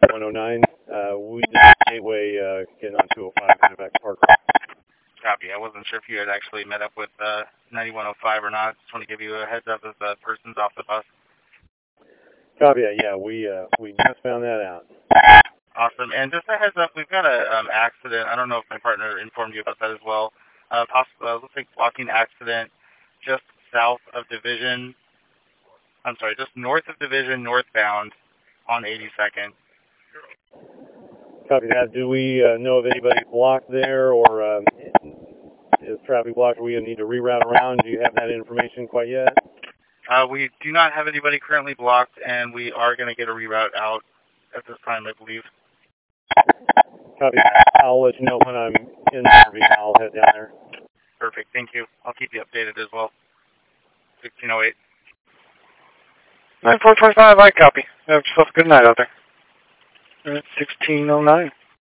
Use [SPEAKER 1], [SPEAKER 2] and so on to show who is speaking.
[SPEAKER 1] 109. We just gateway getting on 205 coming back to Park.
[SPEAKER 2] Copy. I wasn't sure if you had actually met up with 9105 or not. Just want to give you a heads up as the person's off the bus.
[SPEAKER 1] Copy. Yeah, we just found that out.
[SPEAKER 2] Awesome. And just a heads up, we've got an accident. I don't know if my partner informed you about that as well. Looks like walking accident just south of Division. I'm sorry, just north of Division, northbound on 82nd.
[SPEAKER 1] Copy that. Do we know of anybody blocked there, or is traffic blocked? Are we going to need to reroute around? Do you have that information quite yet?
[SPEAKER 2] We do not have anybody currently blocked, and we are going to get a reroute out at this time, I believe.
[SPEAKER 1] Copy that. I'll let you know when I'm in Harvey. I'll head down there.
[SPEAKER 2] Perfect. Thank you. I'll keep you updated as well. 1608.
[SPEAKER 3] 9425, I copy. Have yourself a good night out there. 1609.